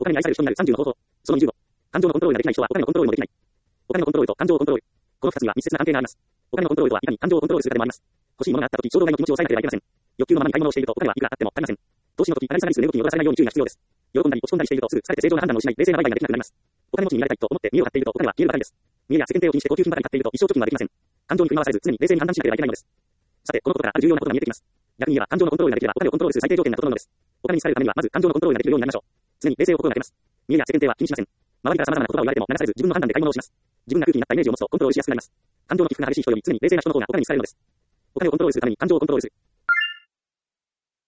お金に愛される人になる30の方法。その25。感情のコントロールができない人はお金のコントロールもできない。お金のコントロールと感情をコントロール。この2つには密接な関係があります。お金のコントロールとはいかに感情をコントロールするかでもあります。欲しいものがあったとき、衝動買いの気持ちを抑えなければいけません。欲求のままに買い物をしていると、お金はいくらあっても足りません。投資のとき、上がり下がりする値動きに踊らされないように注意が必要です。喜んだり落ち込んだりしていると、すぐ疲れて正常な判断を失い、冷静な売買ができなくなります。お金持ちになりたいと思って見栄を張っていると、お金は消えるばかりです。見栄や世間体を気にして高級品ばかり買っていると、一生貯金はできません。感情に振り回されず、常に冷静に判断しなければいけないのです。さて、このことからある重要なことが見えてきます。逆に言えば、感情のコントロールができれば、お金をコントロールする最低条件なことなのです。お金に疲れるためには、まず感情のコントロールができるようになりましょう。常に冷静を心がけます。見栄や世間体は気にしません。周りから様々な言葉を言われても流されず、自分の判断で買い物をします。自分が空気になったイメージを持つとコントロールしやすくなります。感情の起伏が激しい人より常に冷静な人の方がお金に疲れるのです。お金をコントロールするために感情をコントロールする。